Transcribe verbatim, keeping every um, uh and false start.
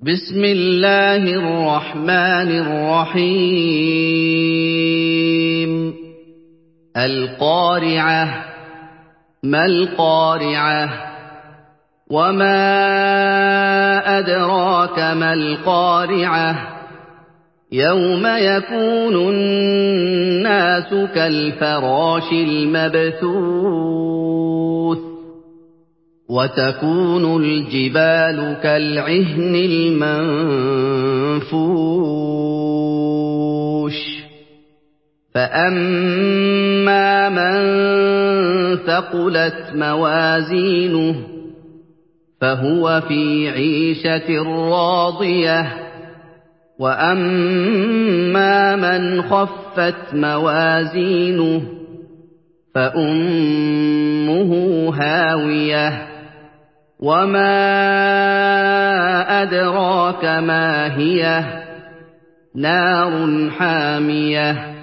بسم الله الرحمن الرحيم القارعة ما القارعة وما أدراك ما القارعة يوم يكون الناس كالفراش المبثوث وتكون الجبال كالعهن المنفوش فأما من ثقلت موازينه فهو في عيشة راضية وأما من خفت موازينه فأمه هاوية وما أدراك ما هي نار حامية